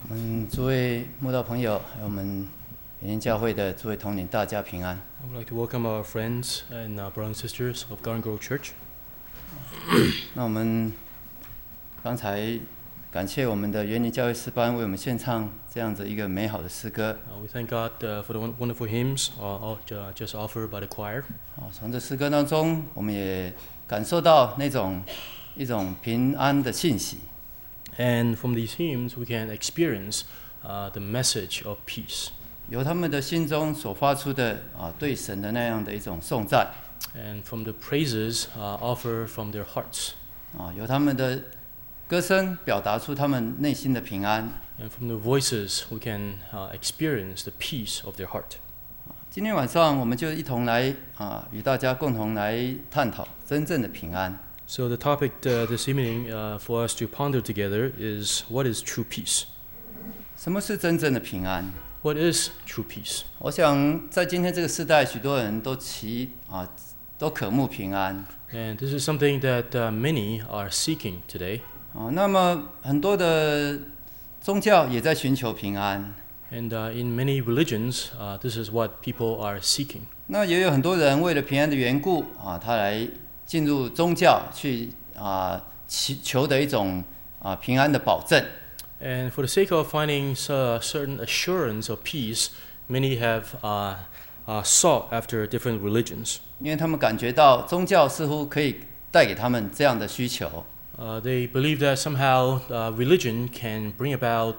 诸位慕道朋友，还有我们联营教会的诸位同龄，大家平安。 I would like to welcome our friends and brothers and sisters of Garden Grove Church. 那我们刚才感谢我们的园林教会诗班为我们献唱这样子一个美好的诗歌。 We thank God for the wonderful hymns just offered by the choir. 从这诗歌当中，我们也感受到一种平安的信息。 And from these hymns, we can experience the message of peace. 由他们的心中所发出的对神的那样的一种颂赞。 And from the praises offered from their hearts. 由他们的歌声表达出他们内心的平安。 And from the voices, we can experience the peace of their heart. 今天晚上我们就一同来与大家共同来探讨真正的平安。 So the topic this evening for us to ponder together is what is true peace? 什么是真正的平安？ What is true peace? 我想在今天这个时代，许多人都渴慕平安。 And this is something that many are seeking today. 那么很多的宗教也在寻求平安。 And in many religions, this is what people are seeking. 那也有很多人为了平安的缘故他来进入宗教去求得一种平安的保证。 And for the sake of finding certain assurance of peace, many have sought after different religions. 因为他们感觉到宗教似乎可以带给他们这样的需求。 They believe that somehow religion can bring about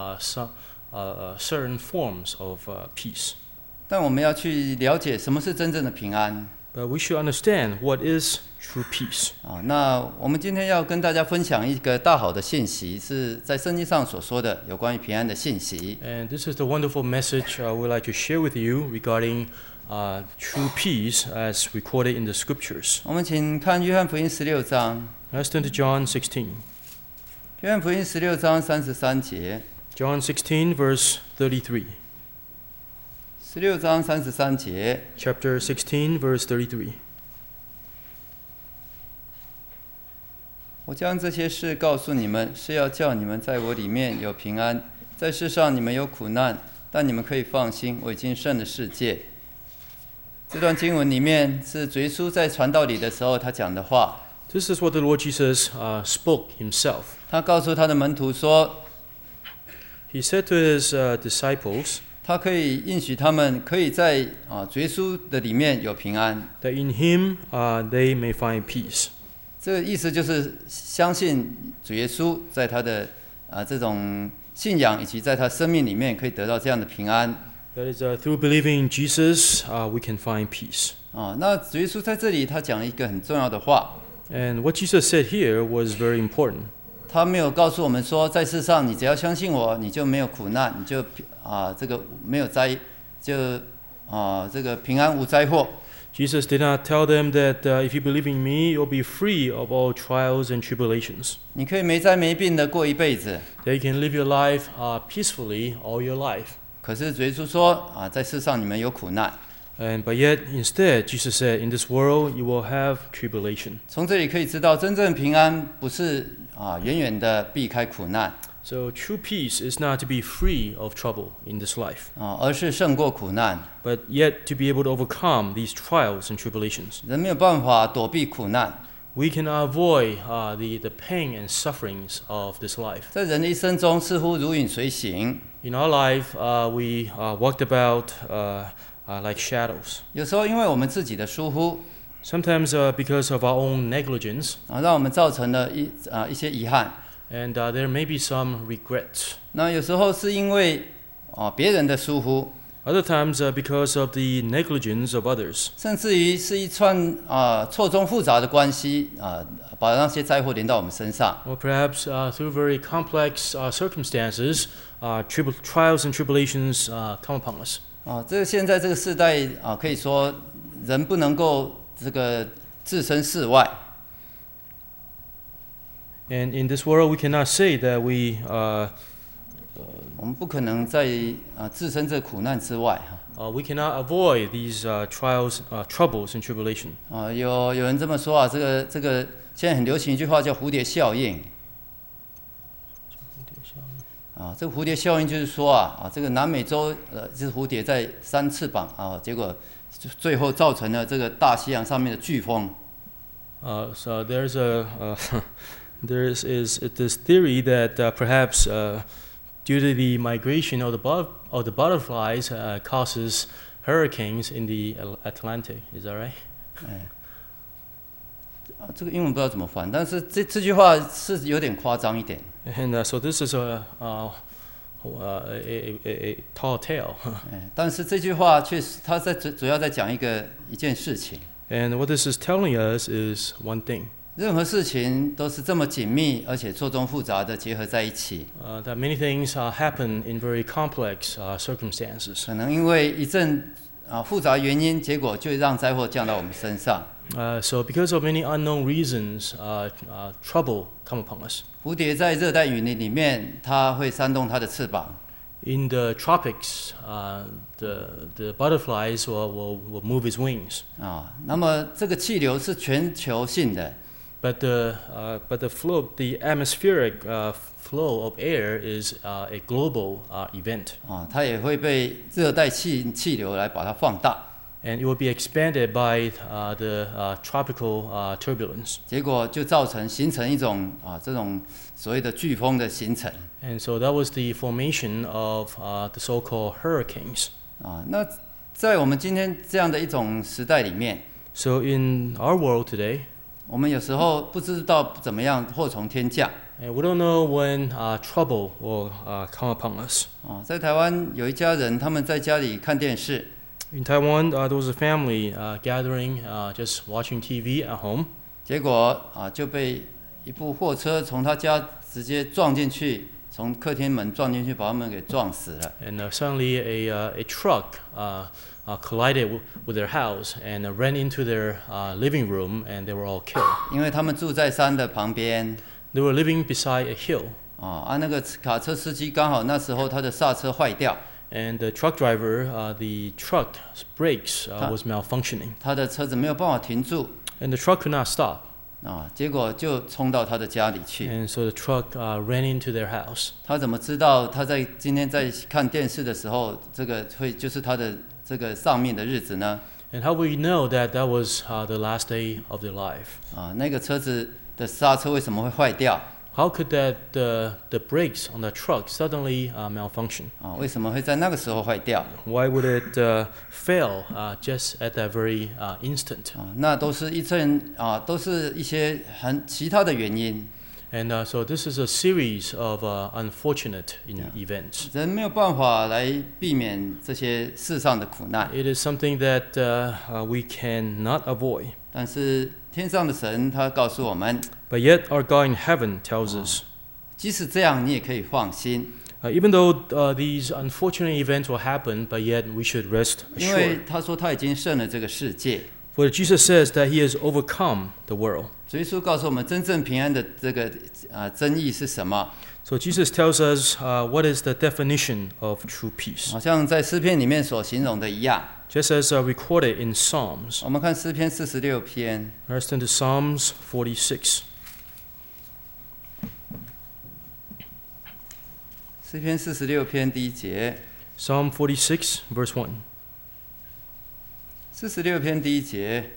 certain forms of peace. 但我们要去了解什么是真正的平安。 But we should understand what is true peace. 那我们今天要跟大家分享一个大好的信息，是在圣经上所说的有关于平安的信息。 And this is the wonderful message we'd like to share with you regarding true peace as recorded in the scriptures. 我们请看约翰福音16章。 Let's turn to John 16. 约翰福音16章33节。 John 16 verse 33. 16章33节。 Chapter 16 verse 33. 我将这些事告诉你们，是要叫你们在我里面有平安。在世上你们有苦难，但你们可以放心，我已经胜了世界。这段经文里面是主耶稣在传道里的时候他讲的话。 This is what the Lord Jesus spoke himself. 他告诉他的门徒说 He said to his disciples, 他可以应许他们可以在主耶稣的里面有平安。 that in him they may find peace. 这个意思就是相信主耶稣在他的这种信仰以及在他生命里面可以得到这样的平安。 That is, through believing in Jesus, we can find peace. 那主耶稣在这里他讲了一个很重要的话。 And what Jesus said here was very important. 他没有告诉我们说，在世上你只要相信我，你就没有苦难，你就这个没有灾，就这个平安无灾祸。 Jesus did not tell them that if you believe in me, you'll be free of all trials and tribulations. 你可以没灾没病的过一辈子。 That you can live your life peacefully all your life. 可是主耶稣说在世上你们有苦难。 But yet, instead, Jesus said, in this world you will have tribulation. 从这里可以知道，真正平安不是远远的避开苦难。 So true peace is not to be free of trouble in this life, 而是胜过苦难。 but yet to be able to overcome these trials and tribulations. 人没有办法躲避苦难。 We can avoid the pain and sufferings of this life. 在人的一生中，似乎如影随形。 In our life, we walked about like shadows. 有时候因为我们自己的疏忽， Sometimes because of our own negligence, 让我们造成了一些遗憾。 and there may be some regrets. 那有时候是因为别人的疏忽， Other times because of the negligence of others. 甚至于是一串错综复杂的关系把那些灾祸临到我们身上。 Or perhaps through very complex circumstances, trials and tribulations come upon us. 这个现在这个世代可以说人不能够这个置身事外。 And in this world, we cannot say that we 我们不可能在置身这苦难之外。 we cannot avoid these trials, troubles, and tribulation. 有人这么说这个现在很流行一句话叫蝴蝶效应。 这个蝴蝶效应就是说这个南美洲这蝴蝶在扇翅膀结果最后造成了这个大西洋上面的飓风。 So there's this theory that perhaps due to the migration of the butterflies causes hurricanes in the Atlantic. Is that right? 这个英文不知道怎么翻，但是这句话是有点夸张一点。 And so this is a tall tale. 但是这句话确实，它主要在讲一件事情。 And what this is telling us is one thing. 任何事情都是这么紧密而且错综复杂的结合在一起。 That many things happen in very complex circumstances. 可能因为一阵复杂原因，结果就让灾祸降到我们身上。 So because of many unknown reasons, trouble come upon us. 蝴蝶在热带雨林里面，它会扇动它的翅膀。 In the tropics, the butterflies will move its wings. 那么这个气流是全球性的。 But the flow, the atmospheric flow of air is a global event. 它也会被热带气流来把它放大。 And it will be expanded by the tropical turbulence. 结果就形成一种这种所谓的飓风的形成。 And so that was the formation of the so-called hurricanes. 那在我们今天这样的一种时代里面 So in our world today, 我们有时候不知道怎么样祸从天降。 and we don't know when trouble will come upon us. 在台湾有一家人，他们在家里看电视。 In Taiwan, there was a family gathering, just watching TV at home. 结果就被一部货车从他家直接撞进去，从客厅门撞进去，把他们给撞死了。 And suddenly a truck collided with their house and ran into their living room, and they were all killed. 因为他们住在山的旁边。 They were living beside a hill. 那个卡车司机刚好那时候他的刹车坏掉。 And the truck driver, the truck's brakes was malfunctioning. 他的车子没有办法停住。 And the truck could not stop. 结果就冲到他的家里去。 And so the truck ran into their house. 他怎么知道他今天在看电视的时候，这个就是他的这个丧命的日子呢？ And how will you know that that was the last day of their life? 那个车子的刹车为什么会坏掉？ How could the brakes on the truck suddenly malfunction? 为什么会在那个时候坏掉？ Why would it fail just at that very instant? 那都是一些其他的原因。 And so this is a series of unfortunate events. 人没有办法来避免这些世上的苦难。 It is something that we cannot avoid. 但是天上的神他告诉我们， But yet our God in heaven tells us, 即使这样，你也可以放心， even though these unfortunate events will happen, but yet we should rest 因为 assured. 他说他已经胜了这个世界。 For Jesus says that He has overcome the world. 主耶稣告诉我们，真正平安的这个真意是什么？ So Jesus tells us what is the definition of true peace. 好像在诗篇里面所形容的一样。 Just as recorded in Psalms. 我们看诗篇46篇。 Let's turn to Psalms 46. 诗篇46篇第1节。 Psalm 46, verse 1. 46篇第1节。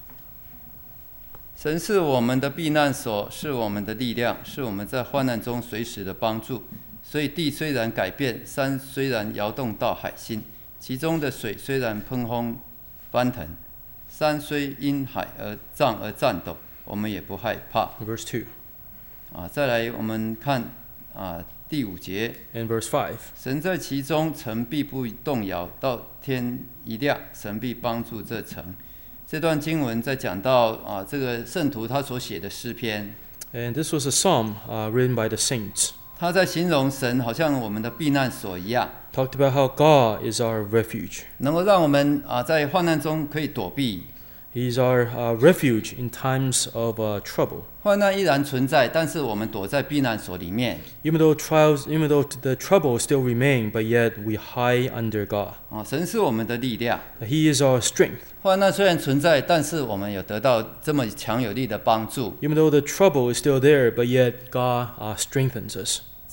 神是我们的避难所，是我们的力量，是我们在患难中随时的帮助。所以地虽然改变，山虽然摇动到海心，其中的水虽然喷轰翻腾，山虽因海而颤抖，我们也不害怕。 Verse 2. 再来我们看第5节。 And verse 5. 神在其中，城必不动摇，到天一亮，神必帮助这城。这段经文在讲到这个圣徒他所写的诗篇。 And this was a psalm written by the saints. 他在形容神好像我们的避难所一样， Talked about how God is our refuge. 能够让我们在患难中可以躲避。 He is our refuge in times of trouble. 患难依然存在，但是我们躲在避难所里面。 Even though the trouble still remain, but yet we hide under God. 神是我们的力量。 He is our strength. 患难虽然存在，但是我们有得到这么强有力的帮助。 Even though the trouble is still there, but yet God strengthens us.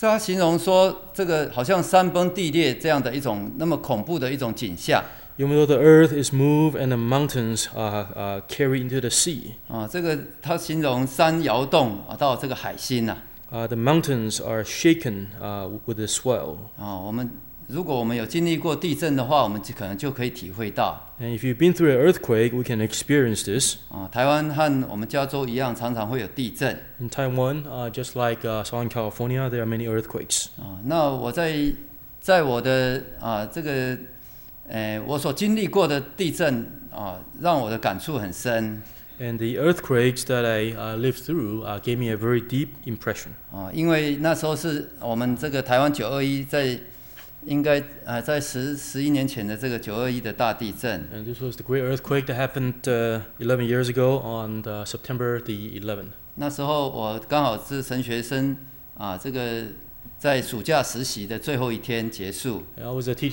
这他形容说，这个好像山崩地裂这样的一种那么恐怖的一种景象。 Even though the earth is moved and the mountains are carried into the sea. 这个他形容山摇动到这个海心呐。 The mountains are shaken with the swell. 如果我们有经历过地震的话，我们可能就可以体会到。 And if you've been through an earthquake, we can experience this. 台湾和我们加州一样，常常会有地震。 In Taiwan, just like Southern California, there are many earthquakes. 那我在我的这个我所经历过的地震让我的感触很深。 And the earthquakes that I lived through gave me a very deep impression. 因为那时候是我们这个台湾921应该在11年前的这个921的大地震。 And this was the great earthquake that happened 11 years ago on September the 11th. 那时候我刚好是神学生这个在暑假实习的最后一天结束。 I was a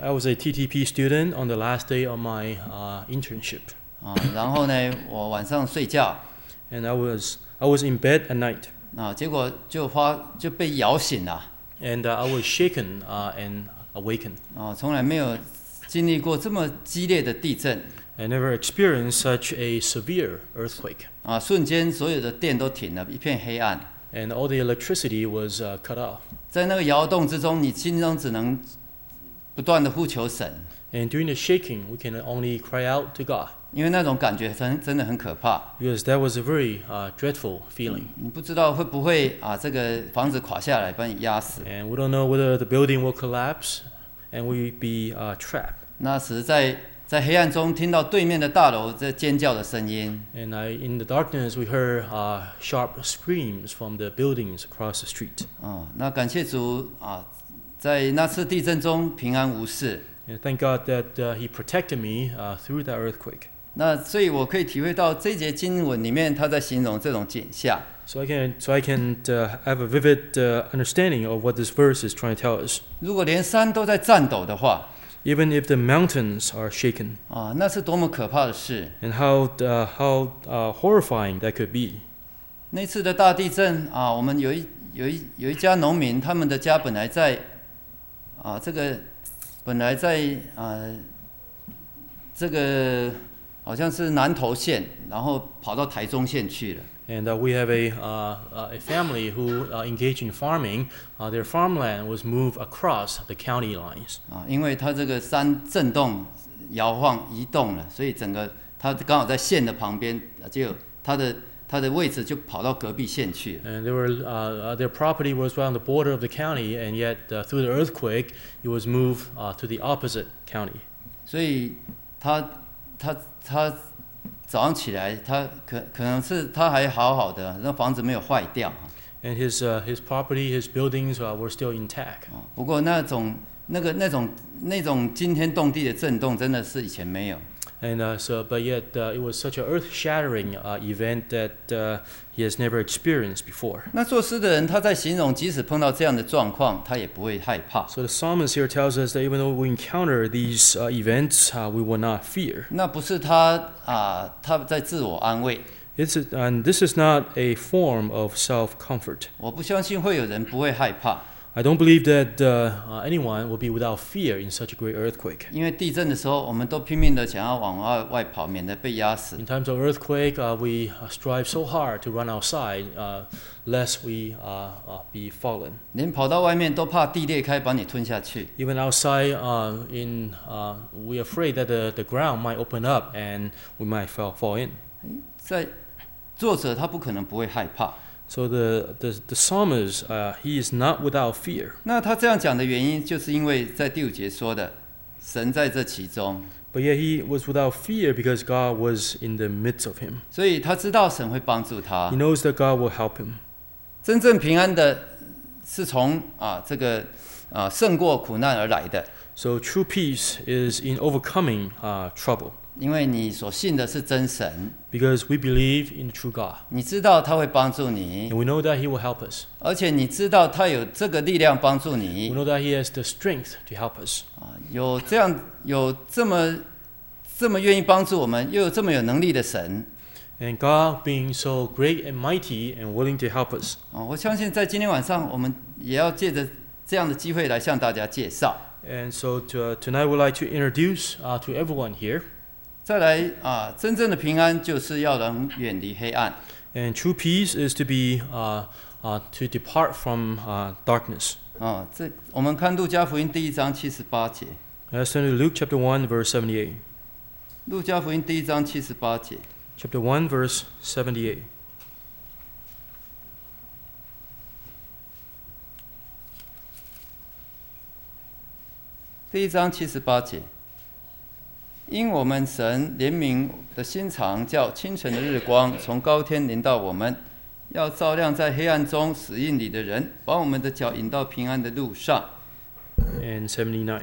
TTP student on the last day of my internship. 然后呢，我晚上睡觉。 And I was in bed at night. 结果就被摇醒了。 And I was shaken and awakened. 从来没有经历过这么激烈的地震。 I never experienced such a severe earthquake. 瞬间所有的电都停了，一片黑暗。 And all the electricity was cut off. 在那个摇动之中，你心中只能不断的呼求神。 And during the shaking, we can only cry out to God. 因为那种感觉真的很可怕。 Because that was a very dreadful feeling. 你不知道会不会这个房子垮下来把你压死。 And we don't know whether the building will collapse and we'll be trapped. 那时在黑暗中听到对面的大楼在尖叫的声音。 And in the darkness, we heard sharp screams from the buildings across the street. 那感谢主在那次地震中平安无事。 And thank God that He protected me through that earthquake. 那所以我可以体会到这节经文里面他在形容这种景象。 So I can have a vivid understanding of what this verse is trying to tell us. 如果连山都在颤抖的话 Even if the mountains are shaken. 那是多么可怕的事。 And how horrifying that could be. 那次的大地震我们有一家农民，他们的家本来在这个好像是南投县，然后跑到台中县去了。 And we have a family who engaged in farming. Their farmland was moved across the county lines. 因为它这个山震动、摇晃、移动了，所以整个它刚好在县的旁边，就它的位置就跑到隔壁县去了。 And their property was right on the border of the county, and yet through the earthquake, it was moved to the opposite county. 所以他早上起来，他可能是他还好好的，那房子没有坏掉。 And his property, his buildings were still intact. 不过那种惊天动地的震动，真的是以前没有。 And but yet it was such an earth-shattering event that he has never experienced before. 那作诗的人他在形容，即使碰到这样的状况，他也不会害怕。 So the psalmist here tells us that even though we encounter these events, we will not fear. 那不是他在自我安慰。 And this is not a form of self-comfort. 我不相信会有人不会害怕。 I don't believe that anyone will be without fear in such a great earthquake. 因为地震的时候，我们都拼命的想要往外跑，免得被压死。 In times of earthquake, we strive so hard to run outside, lest we be fallen. 连跑到外面都怕地裂开把你吞下去。 Even outside, we're afraid that the ground might open up and we might fall in. 在作者他不可能不会害怕。 So the psalmist, he is not without fear. 那他这样讲的原因，就是因为在第5节说的，神在这其中。 But yet he was without fear because God was in the midst of him. 所以他知道神会帮助他。 He knows that God will help him. 真正平安的，是从这个胜过苦难而来的。 So true peace is in overcoming trouble. 因为你所信的是真神。 Because we believe in the true God. 你知道他会帮助你。 And we know that He will help us. 而且你知道他有这个力量帮助你。 We know that He has the strength to help us. 有这么愿意帮助我们，又有这么有能力的神。 And God being so great and mighty and willing to help us. 我相信在今天晚上，我们也要借着这样的机会来向大家介绍。 And so tonight we'd like to introduce to everyone here. 再来真正的平安就是要能远离黑暗。 And true peace is to be to depart from darkness. 我们看路加福音第1章78节。 Let's turn to Luke chapter 1, verse 78. 路加福音第1章78节。 Chapter 1, verse 78. 第1章78节。因我们神怜悯的心肠，叫清晨的日光从高天临到我们，要照亮在黑暗中死荫里的人，把我们的脚引到平安的路上。 And 79.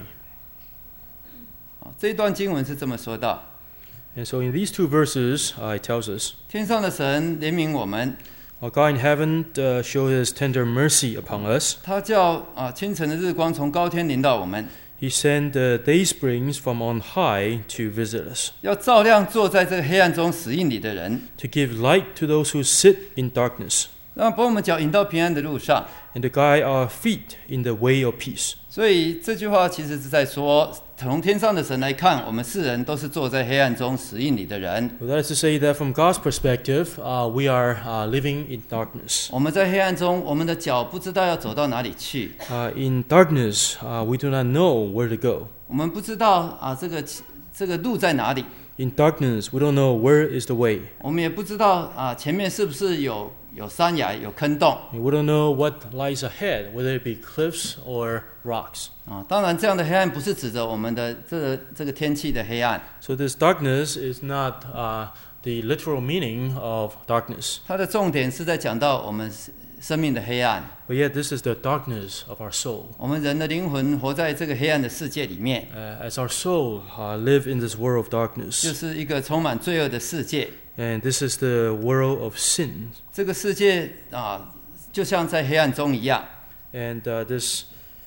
这一段经文是这么说到。 And so in these two verses, it tells us, 天上的神怜悯我们， Our God in heaven shows His tender mercy upon us. 他叫清晨的日光从高天临到我们， He sent day springs from on high to visit us, 要照亮坐在这个黑暗中死荫里的人， to give light to those who sit in darkness, 让把我们脚引到平安的路上。 and to guide our feet in the way of peace. 所以这句话其实是在说，从天上的神来看，我们世人都是坐在黑暗中死荫里的人。 Well, that is to say that from God's perspective, we are living in darkness. 我们在黑暗中，我们的脚不知道要走到哪里去。 In darkness, we do not know where to go. 我们不知道这个路在哪里。 In darkness, we don't know where is the way. 我们也不知道前面是不是有山崖、有坑洞。 We don't know what lies ahead, whether it be cliffs or rocks. 当然，这样的黑暗不是指着我们的这个天气的黑暗。 So this darkness is not the literal meaning of darkness. 它的重点是在讲到我们生命的黑暗。 But yet this is the darkness of our soul. 我们人的灵魂活在这个黑暗的世界里面， As our soul live in this world of 就 darkness. 是一个充满罪恶的世界。 And this is the world of sin. 这个世界就像在黑暗中一样。 And this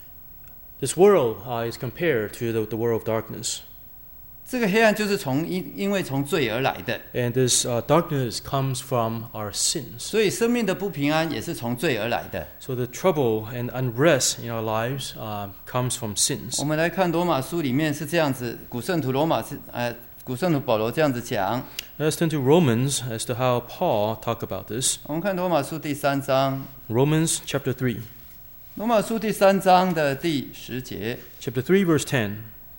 world is compared to the world of darkness. 这个黑暗就是因为从罪而来的， And this darkness comes from our sins. 所以生命的不平安也是从罪而来的。 So the trouble and unrest in our lives comes from sins. 我们来看罗马书里面是这样子，古圣徒保罗这样子讲。 Let's turn to Romans as to how Paul talked about this. 我们看罗马书第3章， Romans chapter 3. 罗马书第3章的第10节。 Chapter 3, verse 10.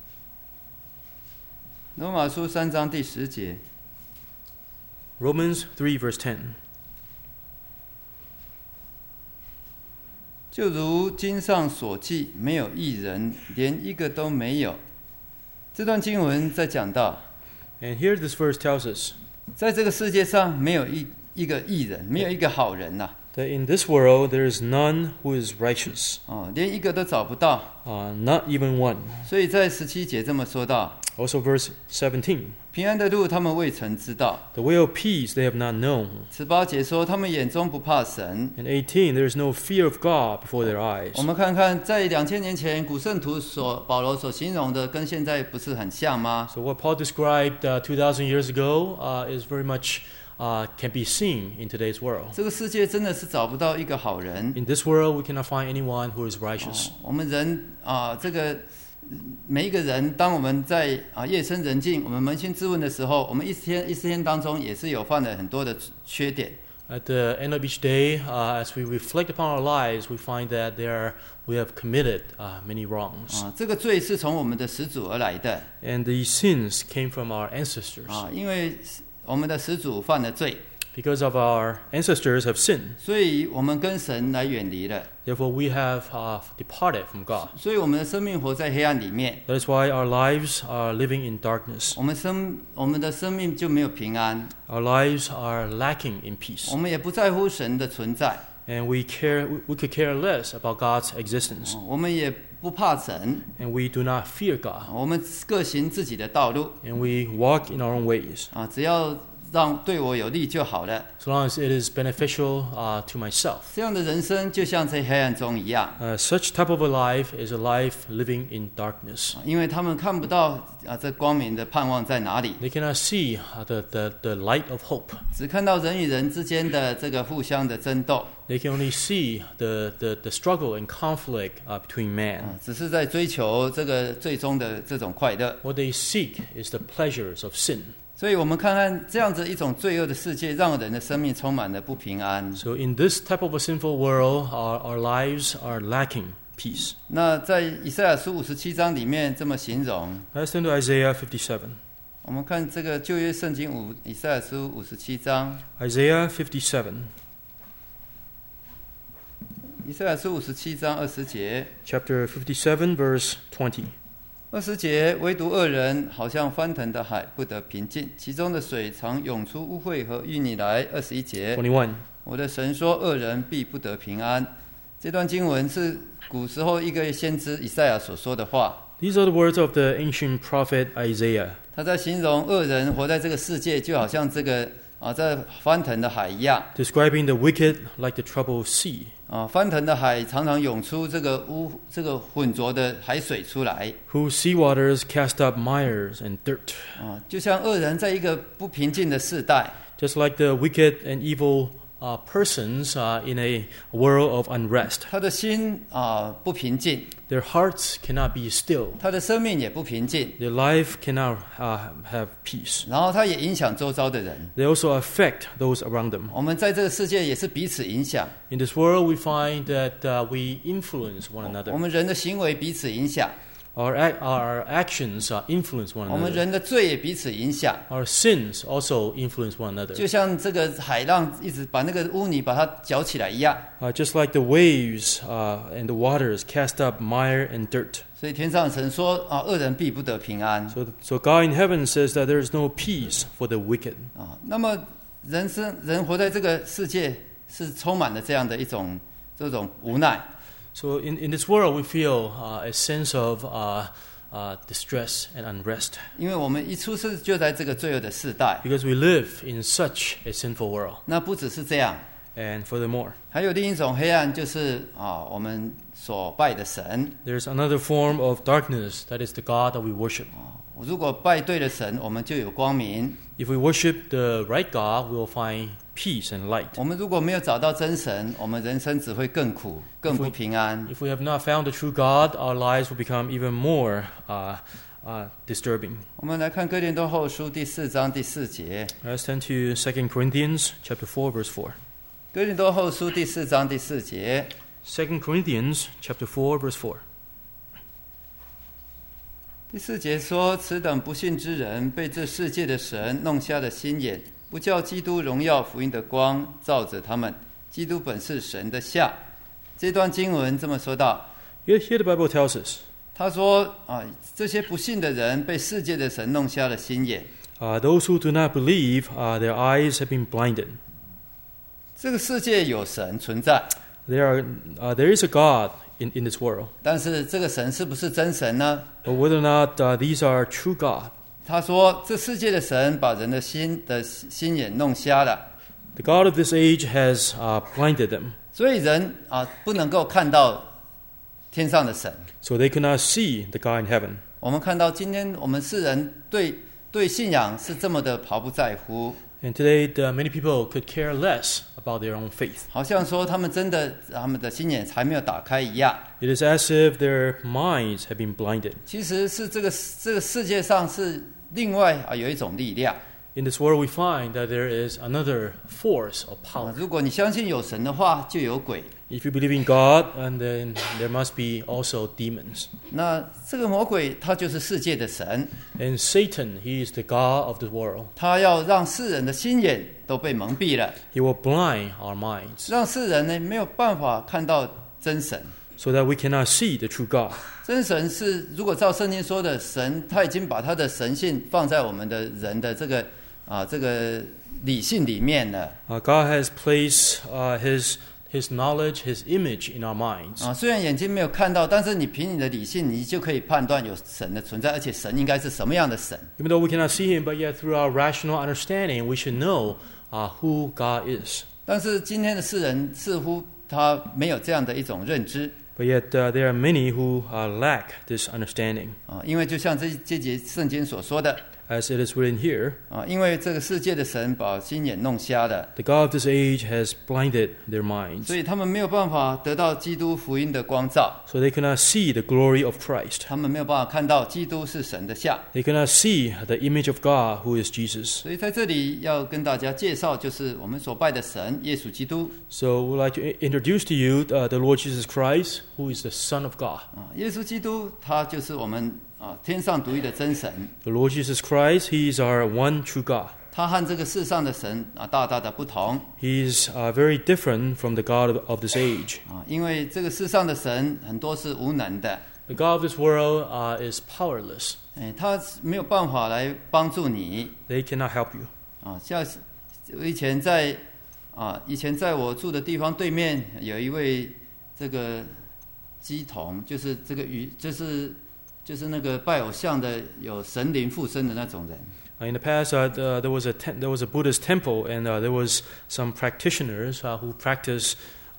罗马书3章第10节。 Romans 3, verse 10. 就如经上所记，没有义人，连一个都没有。这段经文在讲到， And here this verse tells us 在这个世界上没有一个义人，没有一个好人呐、 that in this world there is none who is righteous, 连一个都找不到。 not even one. 所以在17节这么说到： Also verse 17. 平安的路他们未曾知道。 The way of peace they have not known. 18节说他们眼中不怕神。 And 18, there is no fear of God before their eyes. 我们看看，在2000年前古圣徒保罗所形容的，跟现在不是很像吗？ So what Paul described 2,000 years ago is very much can be seen in today's world. 这个世界真的是找不到一个好人。 In this world, we cannot find anyone who is righteous. 我们人这个每一个人，当我们在夜深人静，我们扪心自问的时候，我们一天当中也是有犯了很多的缺点。 At the end of each day, as we reflect upon our lives, we find that we have committed many wrongs. 这个罪是从我们的始祖而来的。 And these sins came from our ancestors. 因为我们的始祖犯了罪， Because of our ancestors have sinned, 所以我们跟神来远离了。 therefore we have departed from God. 所以我们的生命活在黑暗里面， That is why our lives are living in darkness. 我们的生命就没有平安， Our lives are lacking in peace. 我们也不在乎神的存在， And we could care less about God's existence. 我们也不怕神， And we do not fear God. 我们各行自己的道路。 And we walk in our own ways. 只要让对我有利就好了。 so long as it is beneficial to myself. 这样的人生就像在黑暗中一样， Such type of a life is a life living in darkness. 因为他们看不到这光明的盼望在哪里， They cannot see the light of hope. 只看到人与人之间的这个互相的争斗， They can only see the struggle and conflict between man. 只是在追求这个最终的这种快乐。 What they seek is the pleasures of sin. 所以我们看看这样子一种罪恶的世界，让人的生命充满了不平安。 So in this type of a sinful world, our lives are lacking peace. 那在以赛亚书57章里面这么形容， Let's turn to Isaiah 57. 我们看这个旧约圣经以赛亚书57章， Isaiah 57, 以赛亚书57章20节。 chapter 57, verse 20. 20节，唯独恶人好像翻腾的海，不得平静，其中的水常涌出污秽和淤泥来。21节， 21. 我的神说，恶人必不得平安。这段经文是古时候一个先知以赛亚所说的话， These are the words of the ancient prophet Isaiah. 他在形容恶人活在这个世界，就好像这个在翻腾的海一样。 Describing the wicked like the troubled sea, 翻腾的海常常涌出这个浑浊的海水出来， whose sea waters cast up mires and dirt. 就像恶人在一个不平静的世代， Just like the wicked and evil persons in a world of unrest. 他的心不平静， Their hearts cannot be still. 他的生命也不平静， Their life cannot have peace. 然后他也影响周遭的人。 They also affect those around them. 我们在这个世界也是彼此影响， In this world, we find that we influence one 我 another. 们人的行为彼此影响， Our actions influence one 我们 another. 人的罪也彼此影响。 Our sins also influence one another. 就像这个海浪一直把那个污泥把它搅起来一样， Just like the waves and the waters cast up mire and dirt. 所以天上神说恶人必不得平安。 So God in heaven says that there is no peace for the wicked. 那么人活在这个世界是充满了这样的这种无奈。 So in this world, we feel a sense of distress and unrest 因为我们一出世就在这个罪恶的世代。 because we live in such a sinful world. 那不只是这样， And furthermore, 还有另一种黑暗，就是我们所拜的神。 there's another form of darkness that is the God that we worship. 如果拜对了神，我们就有光明； If we worship the right God, we will find peace and light. 我们如果没有找到真神，我们人生只会更苦、更不平安。 If we have not found the true God, our lives will become even more disturbing. 我们来看哥林多后书第4章第4节。 Let's turn to 2 Corinthians chapter 4, verse 4. 哥林多后书第4章第4节。 2 Corinthians chapter 4, verse 4. 第4节说：“此等不信之人，被这世界的神弄瞎了心眼，不叫基督荣耀福音的光照着他们。基督本是神的像。”这段经文这么说道。 Here the Bible tells us, 他说这些不信的人被世界的神弄瞎了心眼。 those who do not believe, their eyes have been blinded. 这个世界有神存在， There is a God in this world. 但是这个神是不是真神呢？ But whether or not these are true God, 他说这世界的神把人的心眼弄瞎了， the God of this age has blinded them, 所以人不能够看到天上的神。 so they could not see the God in heaven. 我们看到今天我们世人对信仰是这么的毫不在乎， And today, many people could care less about their own faith. 好像说他们的心眼还没有打开一样。 It is as if their minds have been blinded. 其实是这个世界上是另外有一种力量。 In this world, we find that there is another force of power. 如果你相信有神的话，就有鬼。 If you believe in God, and then there must be also demons. 那这个魔鬼他就是世界的神， And Satan, he is the God of the world. 他要让世人的心眼都被蒙蔽了， He will blind our minds 让世人呢没有办法看到真神。 so that we cannot see the true God. 真神是如果照圣经说的神，他已经把他的神性放在我们的人的这个理性里面了。 God has placed His His knowledge, His image in our minds. 虽然眼睛没有看到，但是你凭你的理性，你就可以判断有神的存在，而且神应该是什么样的神。 Even though we cannot see Him, but yet through our rational understanding, we should know who God is. 但是今天的世人似乎他没有这样的一种认知。 But yet there are many who lack this understanding. 因为就像这节圣经所说的。 As it is written here, 因为这个世界的神把心眼弄瞎了， the God of this age has blinded their minds. 所以他们没有办法得到基督福音的光照， So they cannot see the glory of Christ. 他们没有办法看到基督是神的像。 They cannot see the image of God who is Jesus. 所以在这里要跟大家介绍，就是我们所拜的神耶稣基督。 So we'd like to introduce to you the Lord Jesus Christ, who is the Son of God. 耶稣基督他就是我们天上独一的真神。 The Lord Jesus Christ, He is our one true God. 他和这个世上的神大大的不同。 He is very different from the God of this age. 因为这个世上的神很多是无能的。 The God of this world is powerless. 他没有办法来帮助你。 They cannot help you. 像以前在我住的地方对面有一位这个乩童，就是这个就是那个拜偶像的有神灵附身的那种人。 In the past, there was a Buddhist temple, and there was some practitioners who practice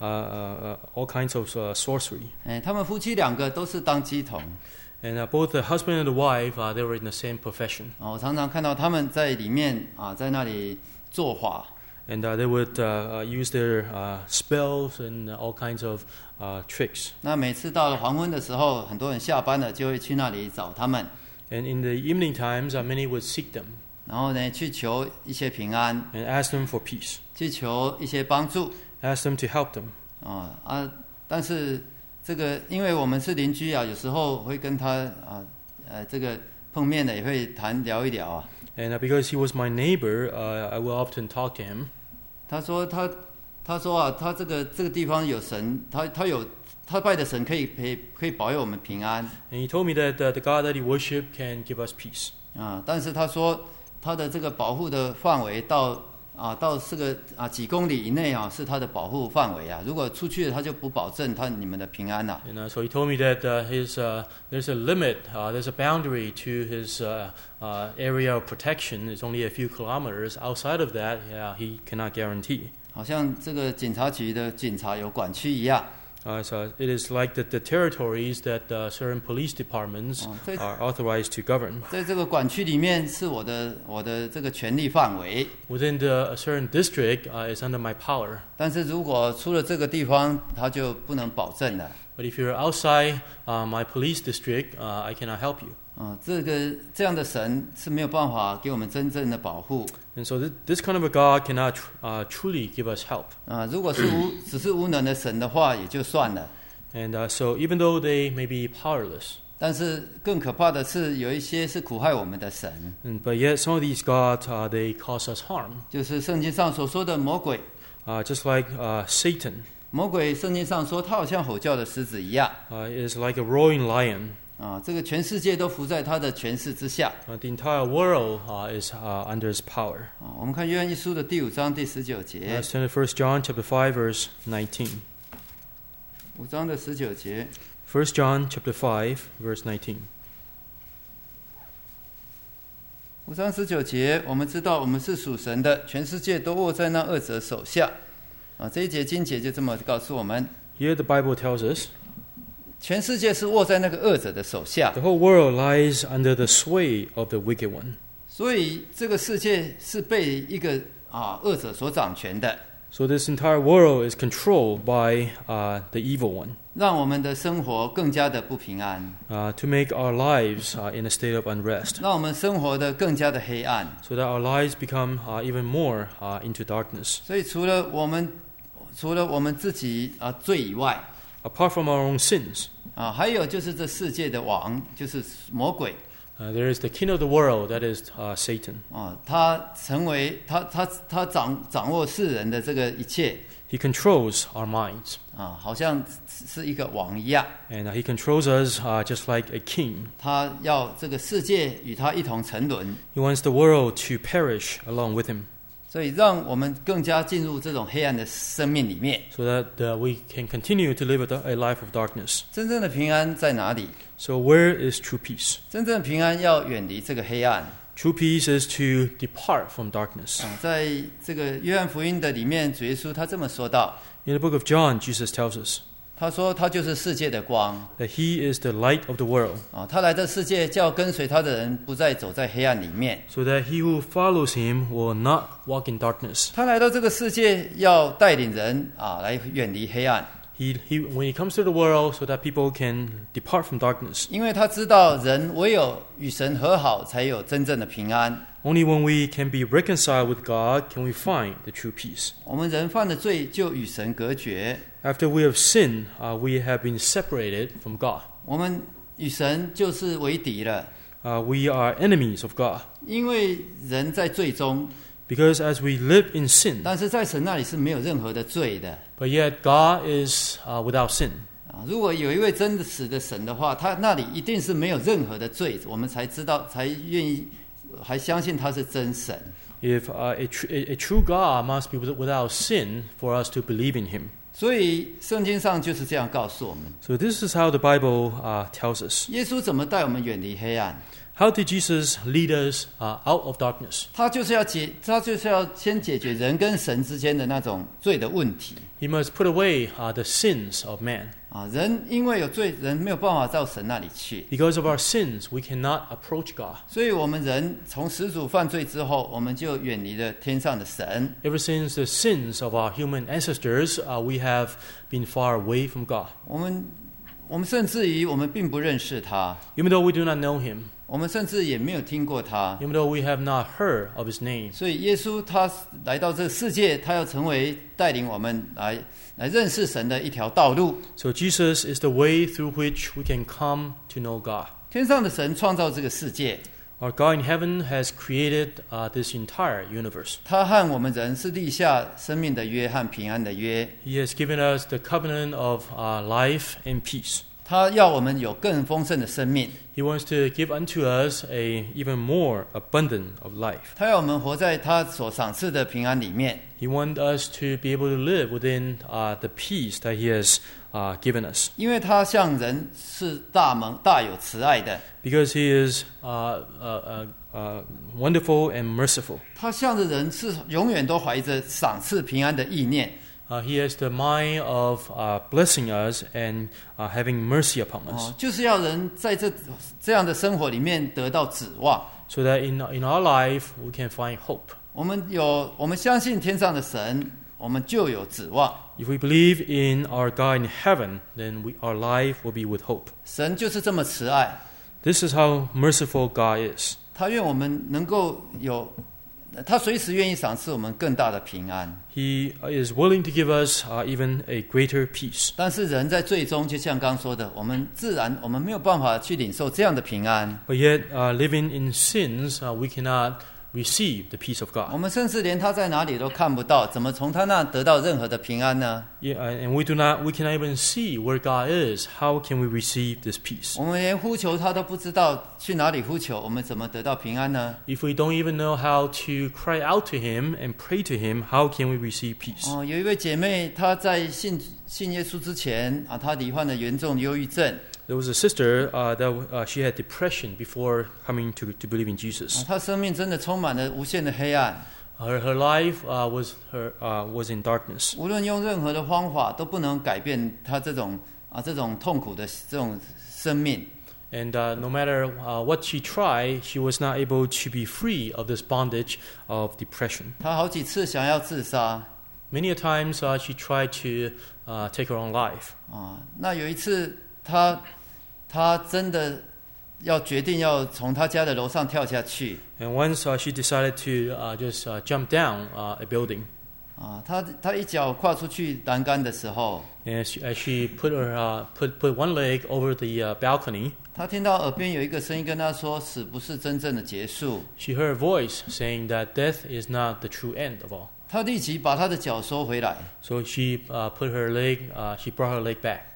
all kinds of sorcery. 他们夫妻两个都是当乩童。 And both the husband and the wife, they were in the same profession. 我常常看到他们在里面在那里做法。 And they would use their spells and all kinds of tricks. 那每次到了黄昏的时候，很多人下班了就会去那里找他们。 And in the evening times, many would seek them. 然后呢，去求一些平安， And ask them for peace. 去求一些帮助。 Ask them to help them. 但是这个，因为我们是邻居有时候会跟他这个碰面的也会聊一聊。 And because he was my neighbor, I will often talk to him. 他说他这个地方有神，他拜的神可以保佑我们平安。 And he told me that the God that he worshiped can give us peace. 但是他说他的这个保护的范围到这个几公里以内是他的保护范围如果出去了他就不保证你们的平安了。 And so he told me that there's a limit, there's a boundary to his area of protection. It's only a few kilometers. Outside of that, he cannot guarantee. 好像这个警察局的警察有管区一样。 So it is like the territories that certain police departments are authorized to govern. 在这个管区里面是我的这个权力范围。 Within a certain district is under my power. 但是如果出了这个地方，他就不能保证了。 But if you're outside my police district, I cannot help you. 这样的神是没有办法给我们真正的保护。 And so this kind of a God cannot truly give us help. 如果是只是无能的神的话，也就算了。 And so even though they may be powerless, 但是更可怕的是，有一些是苦害我们的神。 but yet some of these gods they cause us harm. 就是圣经上所说的魔鬼。 Just like Satan. 魔鬼圣经上说，他好像吼叫的狮子一样。 Is like a roaring lion. 这个全世界都伏在他的权势之下。 The entire world is under his power. 我们看约翰一书的第5章第19节。 Let's turn to 1 John chapter 5 verse 19. 5章的19节。 1 John chapter 5 verse 19. 5章19节，我们知道我们是属神的，全世界都握在那恶者手下。这一节经节就这么告诉我们。 Here the Bible tells us, 全世界是握在那个恶者的手下。 the whole world lies under the sway of the wicked one. 所以这个世界是被一个恶者所掌权的。 So this entire world is controlled by the evil one. 让我们的生活更加的不平安。 To make our lives in a state of unrest. 让我们生活的更加的黑暗。 So that our lives become even more into darkness. 所以除了我们自己罪以外， Apart from our own sins, 还有就是这世界的王，就是魔鬼。 there is the king of the world, that is Satan. 他成为他掌握世人的这个一切。 He controls our minds. 好像是一个王一样。 And he controls us just like a king. 他要这个世界与他一同沉沦。 He wants the world to perish along with him. 所以让我们更加进入这种黑暗的生命里面。 so that we can continue to live a life of darkness. 真正的平安在哪里？ So where is true peace? 真正的平安要远离这个黑暗。 True peace is to depart from darkness. 在这个约翰福音的里面，主耶稣他这么说道， In the book of John, Jesus tells us 他说他就是世界的光 that he is the light of the world, 他来这世界叫跟随他的人不再走在黑暗里面。 so that he who follows him will not walk in darkness. 他来到这个世界要带领人来远离黑暗， When he comes to the world, so that people can depart from darkness. 因为他知道人唯有与神和好，才有真正的平安。 Only when we can be reconciled with God can we find the true peace. 我们人犯了罪，就与神隔绝， After we have sinned, we have been separated from God. 我们与神就是为敌了。 We are enemies of God. 因为人在罪中， Because as we live in sin, 但是在神那里是没有任何的罪的。 but yet God is without sin. 如果有一位真实的神的话，他那里一定是没有任何的罪，我们才知道，才愿意，还相信他是真神。 If a true God must be without sin for us to believe in him. 所以圣经上就是这样告诉我们。 So this is how the Bible tells us. 耶稣怎么带我们远离黑暗？ How did Jesus lead us out of darkness? 他就是要先解决人跟神之间的那种罪的问题。 He must put away the sins of man. 人因为有罪，人没有办法到神那里去。 Because of our sins, we cannot approach God. 所以我们人从始祖犯罪之后，我们就远离了天上的神。 Ever since the sins of our human ancestors, we have been far away from God. 我们甚至于我们并不认识他， Even though we do not know him, 我们甚至也没有听过他。 even though we have not heard of his name. 所以耶稣他来到这个世界，他要成为带领我们来认识神的一条道路。 So Jesus is the way through which we can come to know God. 天上的神创造这个世界， Our God in heaven has created this entire universe. 他和我们人是立下生命的约和平安的约。 He has given us the covenant of life and peace. 他要我们有更丰盛的生命， He wants to give unto us a even more abundant of life. 他要我们活在他所赏赐的平安里面。 He wants us to be able to live within the peace that He has given us. 因为他向人是大有慈爱的， Because He is wonderful and merciful. 他向着人是永远都怀着赏赐平安的意念。 He has the mind of blessing us and having mercy upon us. 就是要人在这样的生活里面得到指望。 So that in our life we can find hope. 我们相信天上的神，我们就有指望。 If we believe in our God in heaven, then our life will be with hope. 神就是这么慈爱， This is how merciful God is. 他愿我们能够他随时愿意赏赐我们更大的平安。 He is willing to give us even a greater peace. 但是人在最终，就像刚说的，我们没有办法去领受这样的平安。 But yet, living in sins, we cannot receive the peace of 我 God. 们甚至连他在哪里都看不到，怎么从他那得到任何的平安呢？ Yeah, and we cannot even see where God is. How can we receive this peace? 我们连呼求他都不知道去哪里呼求，我们怎么得到平安呢？ If we don't even know how to cry out to Him and pray to Him, how can we receive peace? 有一位姐妹，她在信耶稣之前她罹患了严重忧郁症。 There was a sister that she had depression before coming to believe in Jesus. 她生命真的充满了无限的黑暗， Her life was in darkness. 无论用任何的方法都不能改变她这种痛苦的这种生命。 And no matter what she tried, she was not able to be free of this bondage of depression. 她好几次想要自杀 Many a times she tried to take her own life. 那有一次她真的要决定要从她家的楼上跳下去 And once she decided to just jump down a building. 她一脚跨出去栏杆的时候， And as she put one leg over the balcony, 她听到耳边有一个声音跟她说：“死不是真正的结束。” she heard a voice saying that death is not the true end of all. 她立即把她的脚收回来， So she brought her leg back.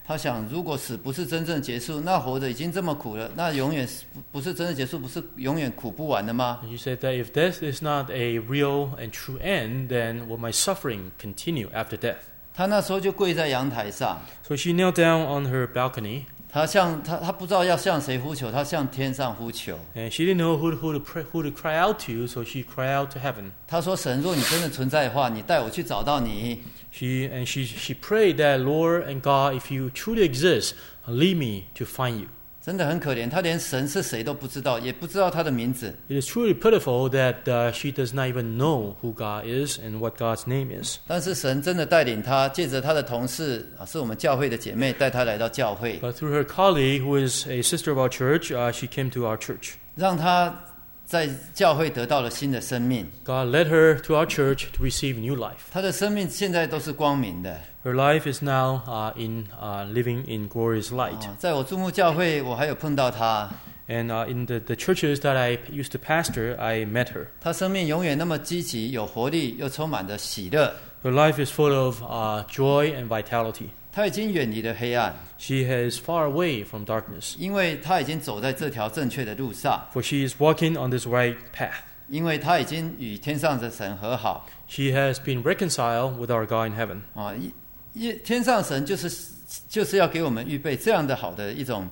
他想，如果死不是真正结束，那活着已经这么苦了，那永远不是真正结束，不是永远苦不完的吗？ And she said that if death is not a real and true end, then will my suffering continue after death? 他那时候就跪在阳台上， So she knelt down on her balcony, 他不知道要向谁呼求，他向天上呼求。 and she didn't know who to cry out to, so she cried out to heaven. 他说：“神，若你真的存在的话，你带我去找到你。 She prayed that, Lord and God, if you truly exist, lead me to find you. ” 真的很可怜，他连神是谁都不知道，也不知道他的名字。 It is truly pitiful that she does not even know who God is and what God's name is. 但是神真的带领他，借着他的同事是我们教会的姐妹，带他来到教会， But through her colleague, who is a sister of our church, she came to our church. 让他在教会得到了新的生命。 God led her to our church to receive new life. 他的生命现在都是光明的。 Her life is now living in glorious light. 在我注目教会，我还有碰到他， And in the churches that I used to pastor, I met her. 他生命永远那么积极、有活力，又充满着喜乐。 Her life is full of joy and vitality. 他已经远离了黑暗， She is far away from darkness, 因为他已经走在这条正确的路上， for she is walking on this right path. 因为他已经与天上的神和好。 She has been reconciled with our God in heaven. 天上神就是要给我们预备这样的好的一种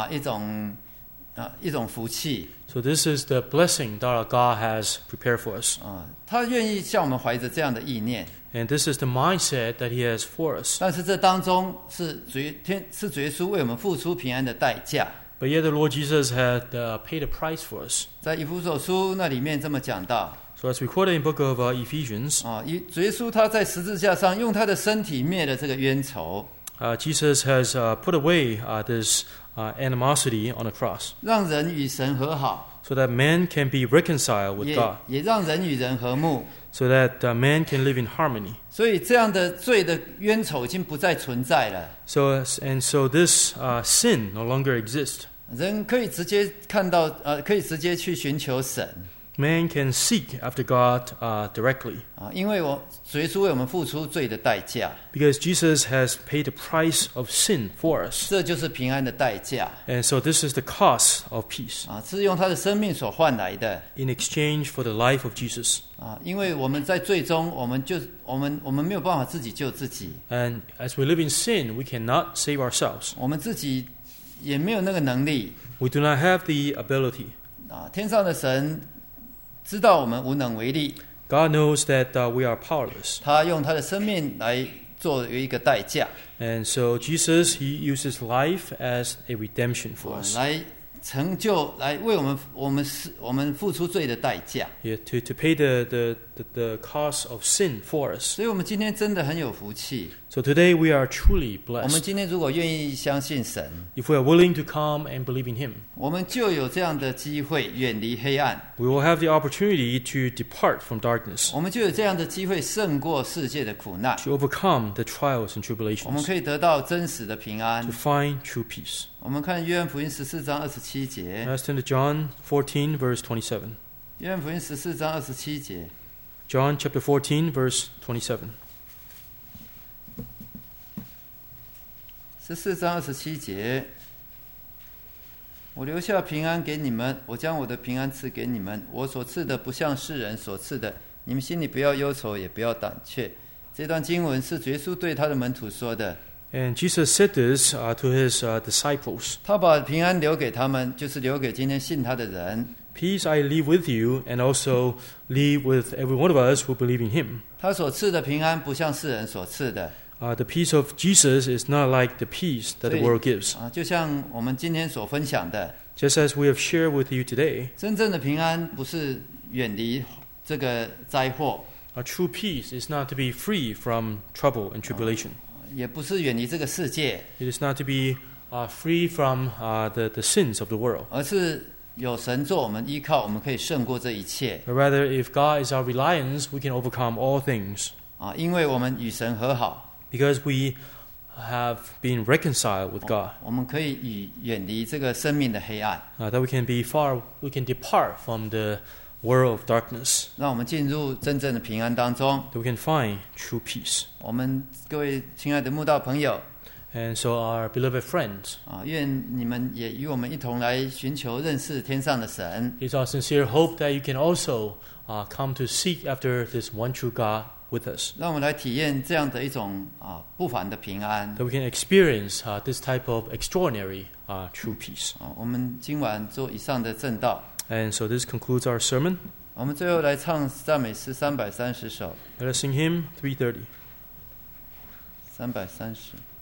福气 So this is the blessing that our God has prepared for us. 他愿意向我们怀着这样的意念， And this is the mindset that He has for us. 但是这当中是主耶稣为我们付出平安的代价。 But yet the Lord Jesus had paid a price for us. 在以弗所书那里面这么讲到 So as recorded in the book of Ephesians, 主耶稣他在十字架上用他的身体灭了这个冤仇， Jesus has put away this animosity on the cross, 让人与神和好， so that man can be reconciled with God, 也让人与人和睦。 so that man can live in harmony. 所以这样的罪的冤仇已经不再存在了， So this sin no longer exists. 人可以直接看到，可以直接去寻求神。 Man can seek after God directly, 因为主耶稣为我们付出罪的代价， because Jesus has paid the price of sin for us. 这就是平安的代价 And so this is the cost of peace 是用他的生命所换来的 in exchange for the life of Jesus. 因为我们在罪中，我们没有办法自己救自己， And as we live in sin, we cannot save ourselves. 我们自己也没有那个能力 We do not have the ability. 天上的神知道我们无能为力， God knows that we are powerless. 他用他的生命来作为一个代价， And so Jesus, He uses life as a redemption for us. 来成就，来为我们付出罪的代价。 Yeah, to pay the cost of sin for us. 所以，我们今天真的很有福气。 So today we are truly 我们 blessed. 今天如果愿意相信神， If we are willing to come and believe in Him, 我们就有这样的机会远离黑暗， we will have the opportunity to depart from darkness, 我们就有这样的机会胜过世界的苦难， to overcome the trials and 我们 tribulations, 可以得到真实的平安 to。find true peace. 我们看约翰福音14章27节， Let's turn to John 14, verse 27. 约翰福音14章27节， John chapter 14, verse 27. 14章27节，我留下平安给你们，我将我的平安赐给你们，我所赐的不像世人所赐的，你们心里不要忧愁，也不要胆怯。这段经文是耶稣对他的门徒说的， And Jesus said this to His disciples. 他把平安留给他们，就是留给今天信他的人。 Peace I leave with you, and also leave with every one of us who believe in Him. 他所赐的平安不像世人所赐的， The peace of Jesus is not like the peace that the world gives. 就像我们今天所分享的， Just as we have shared with you today, 真正的平安不是远离这个灾祸， true peace is not to be free from trouble and tribulation. 也不是远离这个世界， It is not to be free from the sins of the world. 而是有神做我们依靠，我们可以胜过这一切。 But rather, if God is our reliance, we can overcome all things. 因为我们与神和好， Because we have been reconciled with God. 我们可以远离这个生命的黑暗， That we can depart from the world of darkness. 让我们进入真正的平安当中。 That we can find true peace. 我们各位亲爱的慕道朋友， And so, our beloved friends, 愿你们也与我们一同来寻求认识天上的神。 it's our sincere hope that you can also come to seek after this one true God with us, 让我们来体验这样的一种不凡的平安。 that we can experience this type of extraordinary true peace. 我们今晚做以上的证道。 And so, this concludes our sermon. 我们最后来唱赞美诗330首。 Let us sing hymn 330. 330。